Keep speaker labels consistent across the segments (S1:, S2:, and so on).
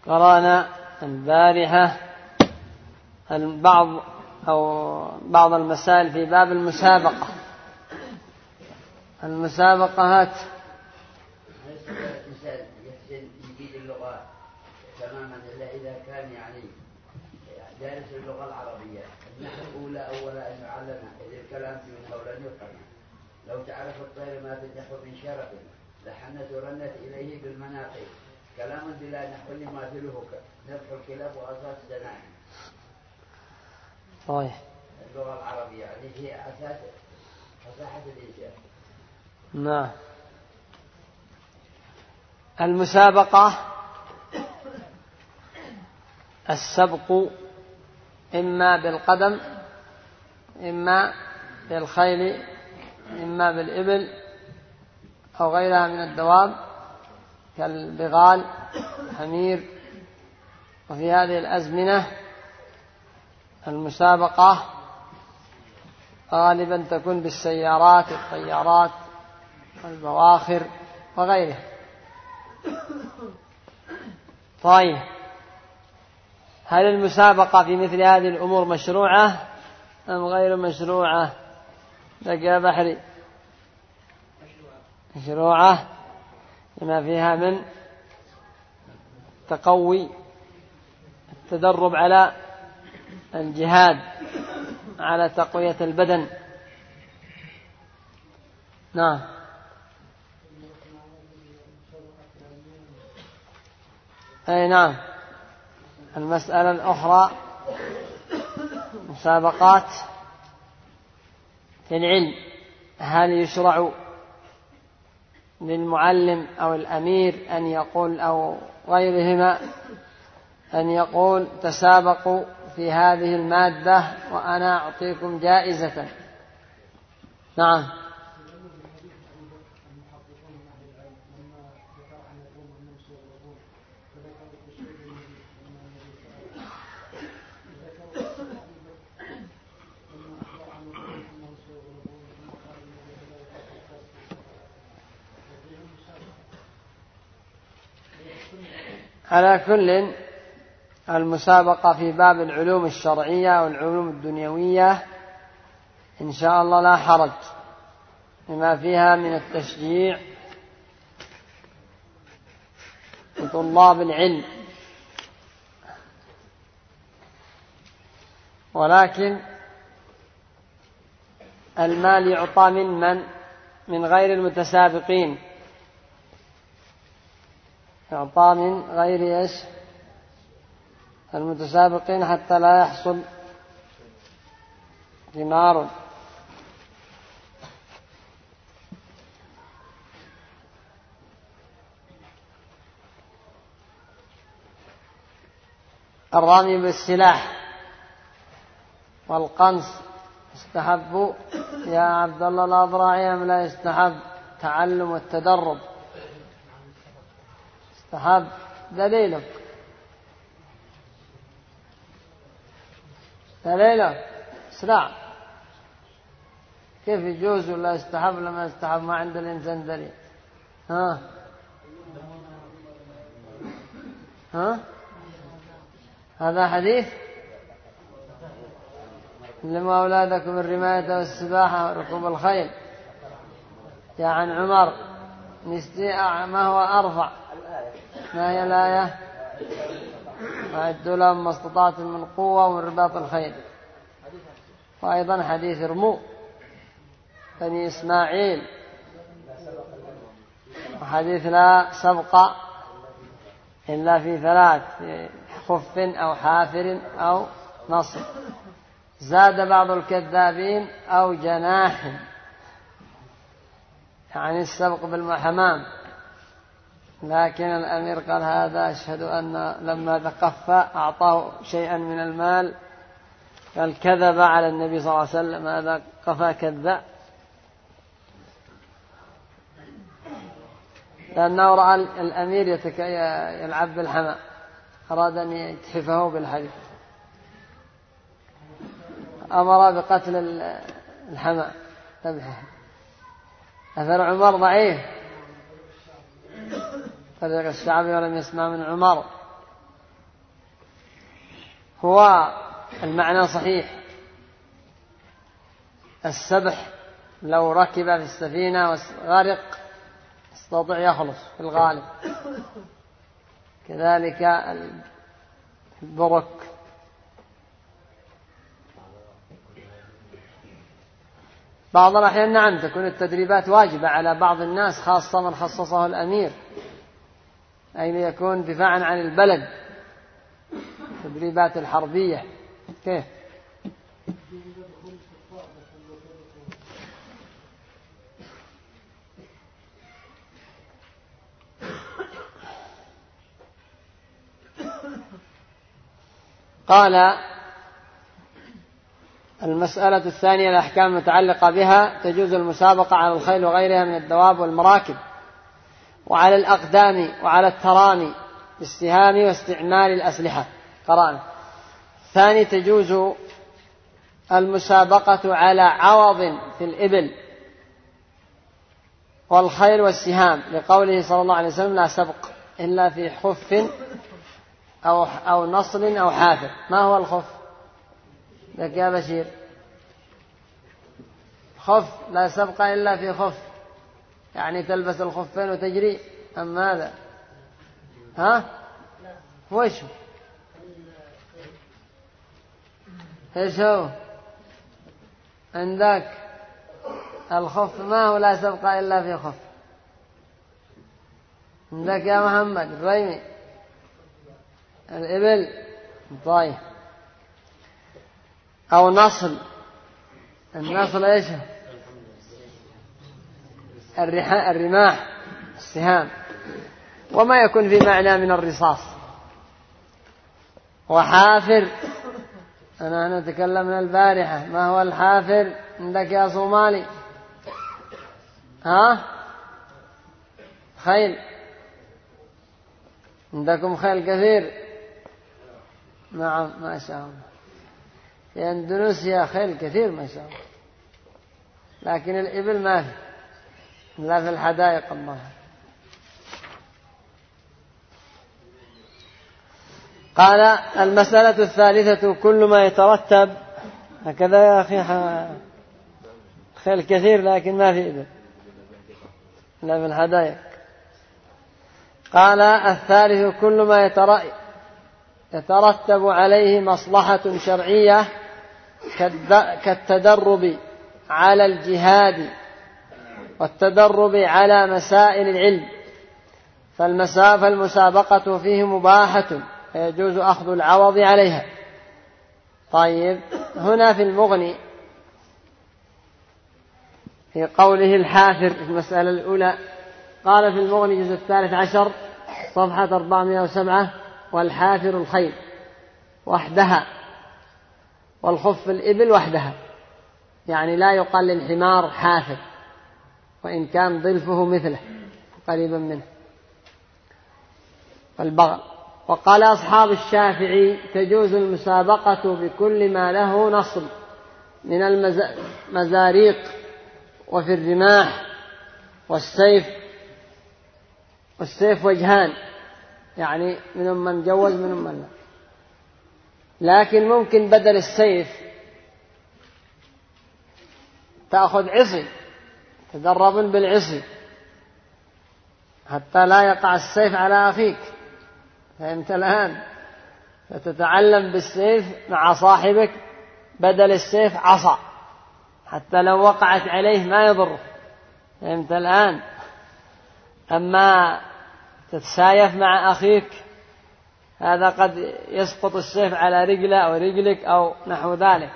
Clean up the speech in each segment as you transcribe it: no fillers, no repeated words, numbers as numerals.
S1: قرأنا البارحة بعض المسائل في باب المسابقة. المسابقات
S2: مثال يجيد اللغة تماما إلا إذا كان يعني دارس اللغة العربية. النحو أولا أن يعلمها إذ الكلام منها ولن يفهم. لو تعرف الطير ما تنح من شرف لحنت ورنت إليه بالمناقب كلام بلا نحو يماثله نفح الكلاب وأساس الدناء.
S1: طيب
S2: اللغة العربية يعني هي أساس فصاحة الإنسان.
S1: نعم. المسابقة السبق إما بالقدم إما بالخيل إما بالإبل أو غيرها من الدواب كالبغال الحمير. وفي هذه الأزمنة المسابقة غالبا تكون بالسيارات الطيارات والبواخر وغيرها. طيب هل المسابقة في مثل هذه الأمور مشروعة أم غير مشروعة؟ لقى بحري مشروعة لما فيها من تقوي التدرب على الجهاد على تقوية البدن. نعم. أي نعم. المسألة الأخرى مسابقات في العلم، هل يشرع للمعلم أو الأمير أن يقول أو غيرهما أن يقول تسابقوا في هذه المادة وأنا أعطيكم جائزة؟ نعم. على كل المسابقة في باب العلوم الشرعية والعلوم الدنيوية إن شاء الله لا حرج لما فيها من التشجيع لطلاب العلم، ولكن المال يعطى من غير المتسابقين، يعطى من غير المتسابقين حتى لا يحصل ثمار. الرمي بالسلاح والقنص يستحب يا عبد الله الأضرعي أم لا يستحب؟ تعلم والتدرب يستحب. دليلك اسرع. كيف يجوز ولا يستحب لما يستحب؟ ما عند الإنسان دليل. هذا حديث علموا أولادكم الرماية والسباحة وركوب الخيل. يا عن عمر ما هو أرفع؟ ما هي الآية؟ وأعدوا لهم ما استطعتم من قوة ومن رباط الخيل. وأيضا حديث رموا بني إسماعيل، وحديث لا سبق إلا في 3 في خف أو حافر أو نصر. زاد بعض الكذابين أو جناح، يعني السبق بالحمام. لكن الأمير قال هذا أشهد أن لما تقفى أعطاه شيئا من المال قال كذب على النبي صلى الله عليه وسلم، هذا قفى كذاب، لأنه رأى الأمير يلعب بالحمام أراد أن يتحفه بالحديث، أمر بقتل الحمام ذبحه. أثر عمر ضعيف، طريق الشعبي ولم يسمع من عمر هو المعنى صحيح. السبح لو ركب في السفينة وغرق يستطيع يخلص في الغالب، كذلك البرك. بعض الأحيان نعم تكون التدريبات واجبة على بعض الناس، خاصة من خصصه الأمير، أي ليكون دفاعا عن البلد، التدريبات الحربية. كيف؟ قال: المسألة الثانية الأحكام المتعلقة بها: تجوز المسابقة على الخيل وغيرها من الدواب والمراكب، وعلى الأقدام، وعلى الترامي بالسهام واستعمال الأسلحة. قرأنا. الثاني: تجوز المسابقة على عوض في الإبل والخيل والسهام، لقوله صلى الله عليه وسلم: لا سبق إلا في خف أو نصل أو حافر. ما هو الخف؟ لك يا بشير. خف لا سبق إلا في خف، يعني تلبس الخفين وتجري، أم ماذا؟ ها؟ وش ايش هو عندك؟ الخف ما هو لا سبق إلا في خف عندك يا محمد الريمي؟ الإبل. طيب. أو نصل. النصل ايش؟ الرماح، السهام، وما يكون في معنى من الرصاص. وحافر، أنا تكلمنا البارحة، ما هو الحافر عندك يا صومالي؟ ها؟ خيل. عندكم خيل كثير؟ نعم ما شاء الله. في أندونيسيا خيل كثير ما شاء الله، لكن الإبل ما في، لا في الحدائق الظاهر. قال: المسألة الثالثة: كل ما يترتب. هكذا يا أخي، خيل كثير لكن ما في إبل، لا في الحدائق. قال: الثالث: كل ما يترتب عليه مصلحة شرعية كالتدرب على الجهاد والتدرب على مسائل العلم، فالمسابقة فيه مباحة، فيجوز أخذ العوض عليها. طيب، هنا في المغني في قوله الحافر في المسألة الأولى، قال في المغني الجزء 13 صفحة 407: والحافر الخيل وحدها، والخف الإبل وحدها، يعني لا يقال للحمار حافر وإن كان ضلفه مثله قريبا منه، والبغل. وقال أصحاب الشافعي: تجوز المسابقة بكل ما له نصب من المزاريق وفي الرماح والسيف وجهان، يعني منهم من جوز منهم من لا، لكن ممكن بدل السيف تأخذ عصي، تدرب بالعصي حتى لا يقع السيف على أخيك، فهمت الآن؟ فتتعلم بالسيف مع صاحبك بدل السيف عصا، حتى لو وقعت عليه ما يضره، فهمت الآن؟ أما تتسايف مع أخيك هذا قد يسقط السيف على رجله أو رجلك أو نحو ذلك.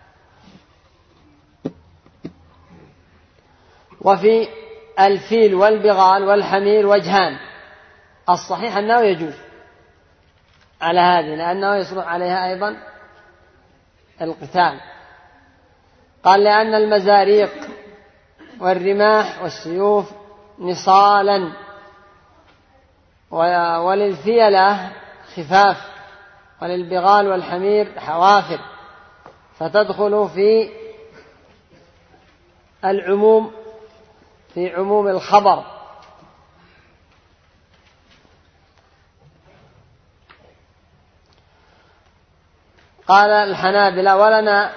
S1: وفي الفيل والبغال والحمير وجهان، الصحيح أنه يجوز على هذه، لأنه يصلح عليها أيضا القتال. قال: لأن المزاريق والرماح والسيوف نصالا، وللفيلة خفاف، وللبغال والحمير حوافر، فتدخل في العموم، في عموم الخبر. قال الحنابلة ولنا،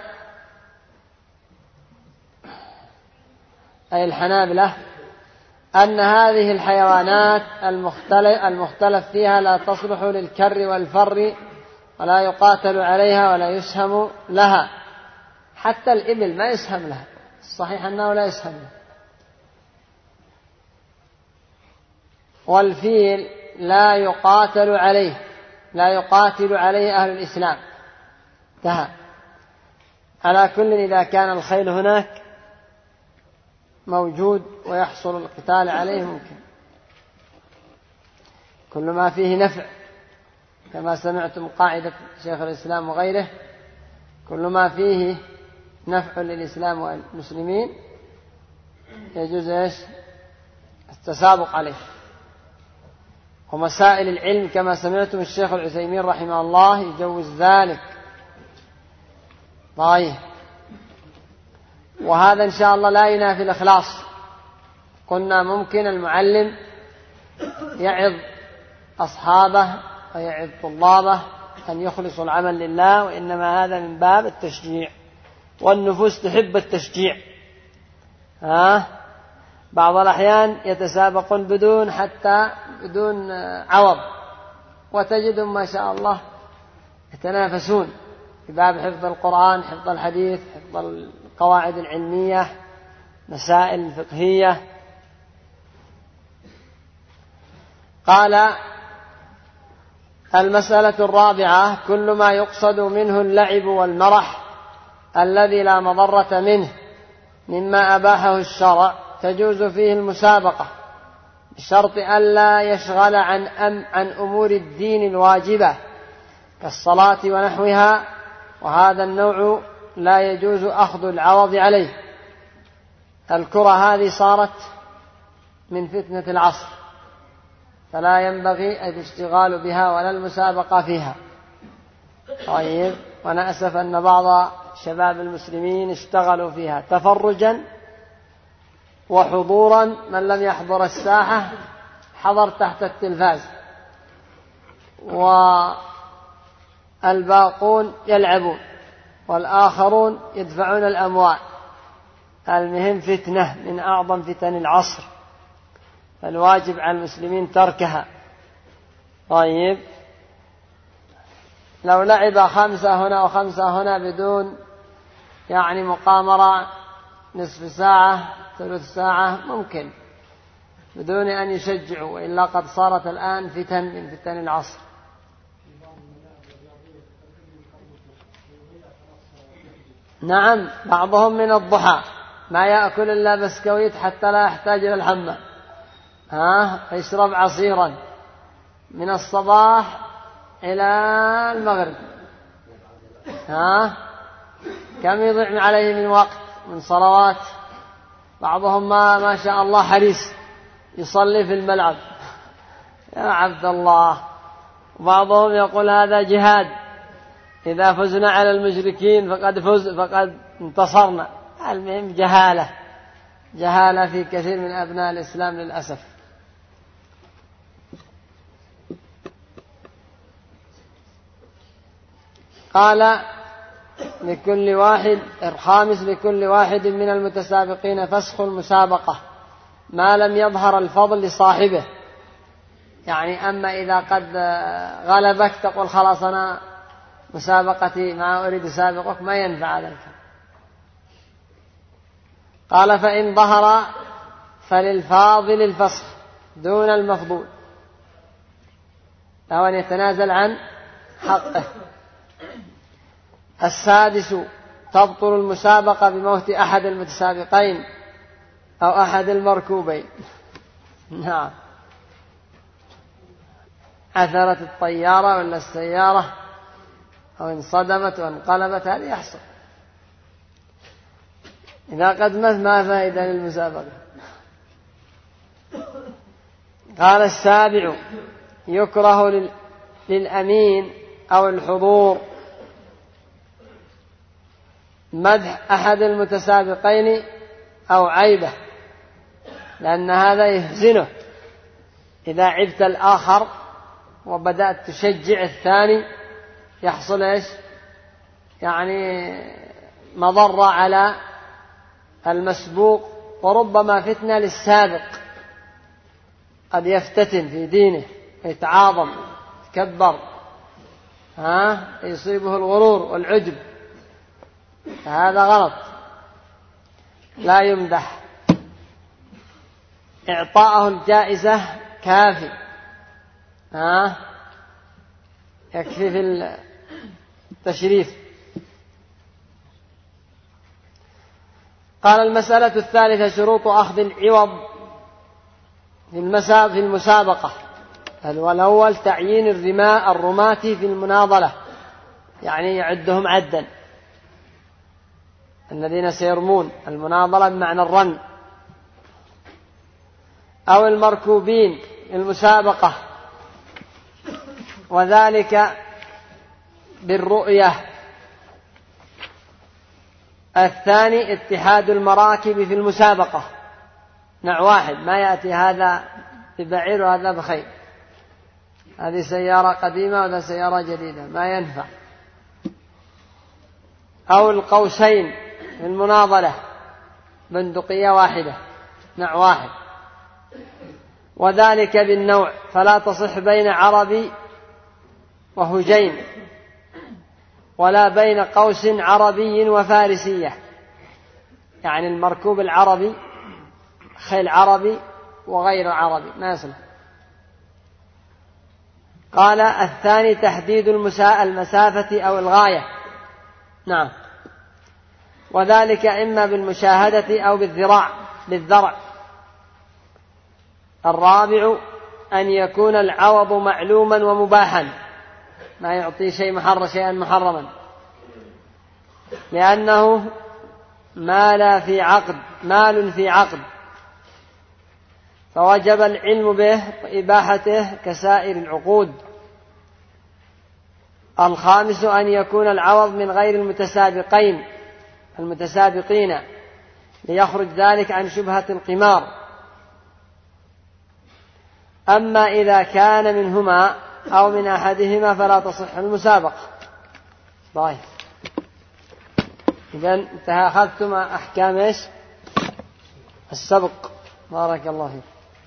S1: أي الحنابلة، أن هذه الحيوانات المختلف فيها لا تصلح للكر والفر ولا يقاتل عليها ولا يسهم لها. حتى الإبل ما يسهم لها، الصحيح أنه لا يسهم لها. والفيل لا يقاتل عليه أهل الإسلام. انتهى. على كل إذا كان الخيل هناك موجود ويحصل القتال عليه ممكن. كل ما فيه نفع، كما سمعتم قاعدة شيخ الإسلام وغيره، كل ما فيه نفع للإسلام والمسلمين يجوز التسابق عليه. ومسائل العلم كما سمعتم الشيخ العثيمين رحمه الله يجوز ذلك. طيب، وهذا إن شاء الله لا ينافي الإخلاص. قلنا ممكن المعلم يعظ أصحابه ويعظ طلابه أن يخلصوا العمل لله، وإنما هذا من باب التشجيع، والنفوس تحب التشجيع. بعض الأحيان يتسابقون بدون عوض، وتجدهم ما شاء الله يتنافسون في باب حفظ القرآن، حفظ الحديث، حفظ القواعد العلمية، مسائل الفقهية. قال المسألة الرابعة: كل ما يقصد منه اللعب والمرح الذي لا مضرة منه مما أباحه الشرع تجوز فيه المسابقة، بشرط ألا يشغل عن أمور الدين الواجبة كالصلاة ونحوها، وهذا النوع لا يجوز أخذ العوض عليه. الكرة هذه صارت من فتنة العصر، فلا ينبغي الاشتغال بها ولا المسابقة فيها. طيب، ونأسف أن بعض شباب المسلمين اشتغلوا فيها تفرجا وحضورا، من لم يحضر الساحة حضر تحت التلفاز، والباقون يلعبون والآخرون يدفعون الأموال. المهم فتنة من أعظم فتن العصر، فالواجب على المسلمين تركها. طيب، لو لعب 5 هنا و5 هنا بدون مقامرة نصف ساعة ثلث ساعة ممكن، بدون أن يشجعوا، وإلا قد صارت الآن فتن من فتن العصر. نعم، بعضهم من الضحى ما يأكل إلا بسكويت حتى لا يحتاج إلى الحمام، يشرب عصيرا من الصباح إلى المغرب. كم يضيع عليه من وقت من صلوات. بعضهم ما شاء الله حريص يصلي في الملعب يا عبد الله. وبعضهم يقول هذا جهاد، إذا فزنا على المشركين فقد انتصرنا. المهم جهالة في كثير من أبناء الإسلام للأسف. قال الخامس: لكل واحد من المتسابقين فسخ المسابقة ما لم يظهر الفضل لصاحبه. أما إذا قد غلبك تقول خلاص أنا مسابقتي ما أريد أسابقك، ما ينفع ذلك. قال: فإن ظهر فللفاضل الفسخ دون المفضول، أو أن يتنازل عن حقه. السادس: تبطل المسابقة بموت أحد المتسابقين أو أحد المركوبين. نعم، عثرت الطيارة ولا السيارة أو انصدمت وانقلبت، هذا يحصل. إذا قدمت ما فائدة للمسابقة. قال السابع: يكره للأمين أو الحضور مدح أحد المتسابقين أو عيبه، لأن هذا يحزنه. إذا عبت الآخر وبدأت تشجع الثاني يحصل يعني مضرة على المسبوق، وربما فتنة للسابق، قد يفتتن في دينه يتعاظم يتكبر، يصيبه الغرور والعجب، هذا غلط، لا يمدح. إعطاءه الجائزة كافي، يكفي في التشريف. قال المسألة الثالثة: شروط أخذ العوض في المسابقة. الأول تعيين الرماة في المناضلة، يعني يعدهم عدا، الذين سيرمون، المناضلة بمعنى الرمي، أو المركوبين المسابقة، وذلك بالرؤية. الثاني اتحاد المراكب في المسابقة، نوع واحد، ما يأتي هذا ببعير وهذا بخيل، هذه سيارة قديمة وهذا سيارة جديدة، ما ينفع. أو القوسين في المناضلة، بندقية واحدة، نوع واحد، وذلك بالنوع، فلا تصح بين عربي وهجين، ولا بين قوس عربي وفارسية، يعني المركوب العربي، خيل عربي وغير عربي ما يصلح. قال الثاني تحديد المسافة أو الغاية، نعم، وذلك إما بالمشاهدة أو بالذرع. الرابع أن يكون العوض معلوما ومباحا، ما يعطي شيئا محرما، لأنه مال في عقد، فوجب العلم به وإباحته كسائر العقود. الخامس أن يكون العوض من غير المتسابقين ليخرج ذلك عن شبهة القمار. أما إذا كان منهما أو من أحدهما فلا تصح المسابقة. طيب، إذن أخذتم أحكام السبق. بارك الله فيك.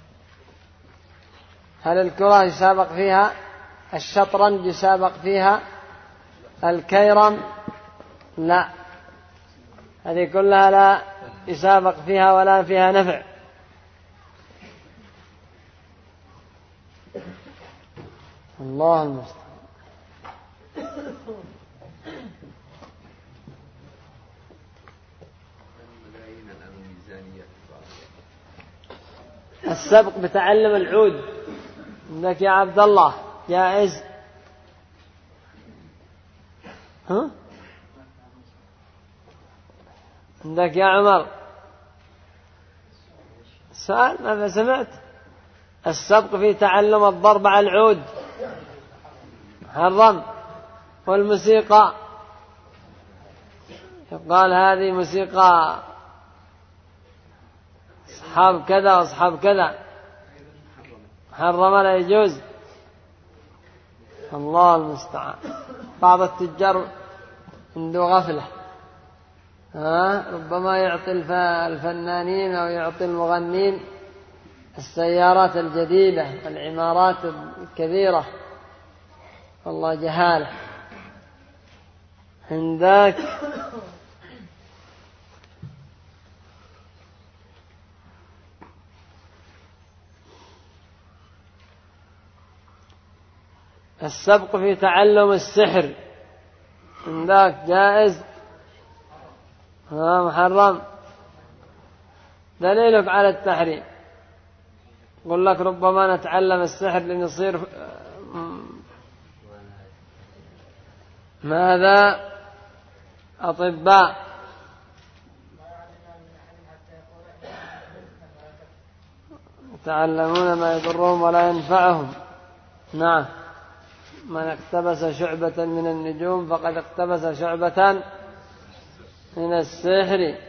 S1: هل الكرة يسابق فيها؟ الشطرنج يسابق فيها؟ الكيرم لا، هذه كلها لا يسابق فيها ولا فيها نفع. الله المستعان. السبق بتعلم العود عندك يا عبد الله جائز؟ عندك يا عمر سؤال ما سمعت؟ السبق في تعلم الضرب على العود حرم، والموسيقى يقال هذه موسيقى أصحاب كذا وأصحاب كذا، حرم لا يجوز. الله المستعان. بعض التجار عنده غفلة، ربما يعطي الفنانين أو يعطي المغنين السيارات الجديدة والعمارات الكبيرة، والله جهالة. عندك السبق في تعلم السحر، عندك جائز؟ محرم. دليلك على التحريم يقول لك ربما نتعلم السحر لنصير ماذا أطباء. يتعلمون ما يضرهم ولا ينفعهم. نعم، من اقتبس شعبة من النجوم فقد اقتبس شعبة من السحر.